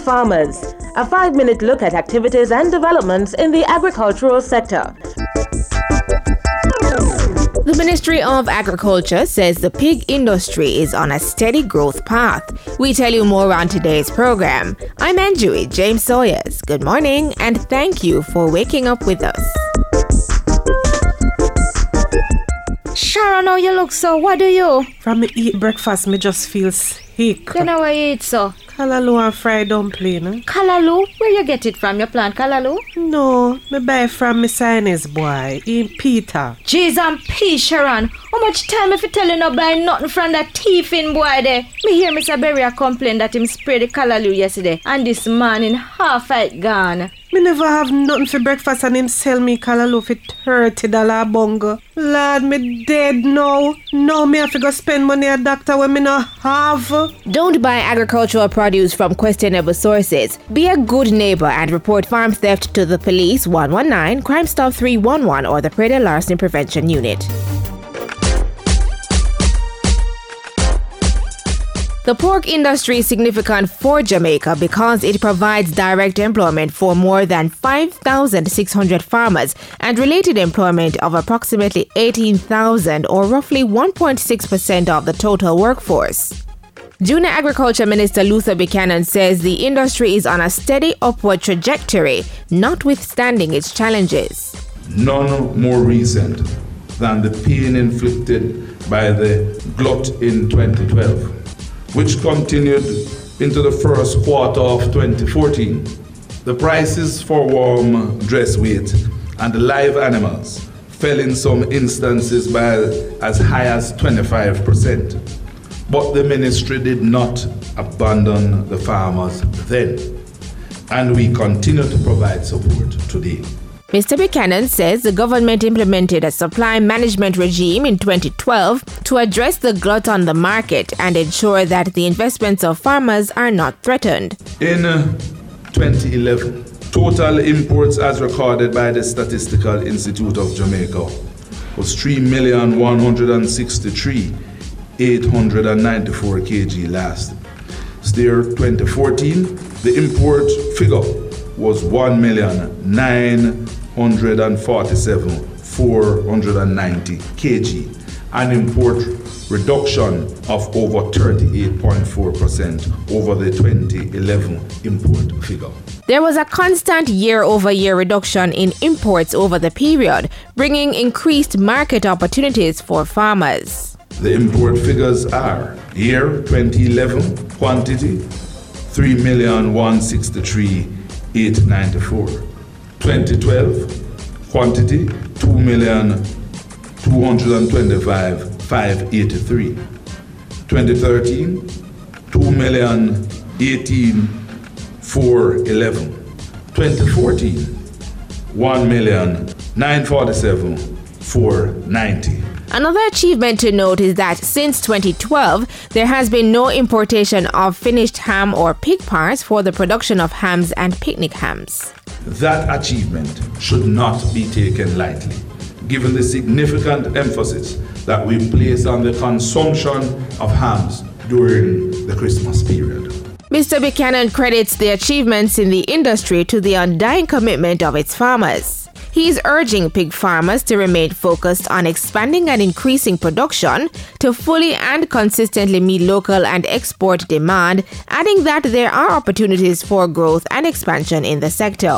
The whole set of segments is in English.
Farmers, a 5-minute look at activities and developments in the agricultural sector. The Ministry of Agriculture says the pig industry is on a steady growth path. We tell you more on today's program. I'm Anjui James Sawyers. Good morning and thank you for waking up with us. Sharon, how you look so? What do you? From me eat breakfast, me just feel sick. You know what you eat so? Callaloo and fried dumpling. Callaloo? Where you get it from? You plant callaloo? No, me buy from me Chinese boy, in Peter. Jeez and P, Sharon. How much time if you tell you not buy nothing from that thiefing boy there? Me hear Mr. Berry complain that him spray the callaloo yesterday and this morning half it gone. Me never have nothing for breakfast and him sell me callaloo for $30 a bungo. Lord, me dead now. Now me have to go spend money at doctor when me not have. Don't buy agricultural produce from questionable sources. Be a good neighbor and report farm theft to the police 119, Crime Stop 311 or the Prada Larceny Prevention Unit. The pork industry is significant for Jamaica because it provides direct employment for more than 5,600 farmers and related employment of approximately 18,000 or roughly 1.6% of the total workforce. Junior Agriculture Minister Luther Buchanan says the industry is on a steady upward trajectory, notwithstanding its challenges. None more recent than the pain inflicted by the glut in 2012. Which continued into the first quarter of 2014. The prices for warm dress weight and live animals fell in some instances by as high as 25%. But the ministry did not abandon the farmers then, and we continue to provide support today. Mr. Buchanan says the government implemented a supply management regime in 2012 to address the glut on the market and ensure that the investments of farmers are not threatened. In 2011, total imports as recorded by the Statistical Institute of Jamaica was 3,163,894 kg last. Steer 2014, the import figure was 1,947,490 kg, an import reduction of over 38.4% over the 2011 import figure. There was a constant year-over-year reduction in imports over the period, bringing increased market opportunities for farmers. The import figures are: year 2011 quantity 3,163,894. 2012 quantity 2,225,583. 2013 2,018,411. 2014 1,947,490. Another achievement to note is that since 2012, there has been no importation of finished ham or pig parts for the production of hams and picnic hams. That achievement should not be taken lightly, given the significant emphasis that we place on the consumption of hams during the Christmas period. Mr. Buchanan credits the achievements in the industry to the undying commitment of its farmers. He is urging pig farmers to remain focused on expanding and increasing production to fully and consistently meet local and export demand, adding that there are opportunities for growth and expansion in the sector.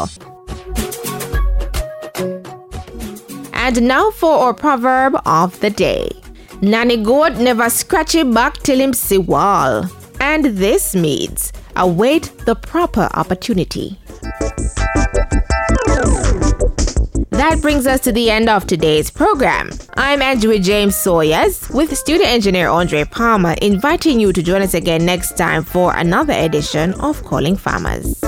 And now for our proverb of the day. Nanny goat never scratch it back till him see wall. And this means await the proper opportunity. That brings us to the end of today's program. I'm Anjui James Sawyers with studio engineer Andre Palmer, inviting you to join us again next time for another edition of Calling Farmers.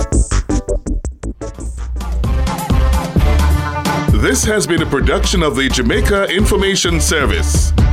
This has been a production of the Jamaica Information Service.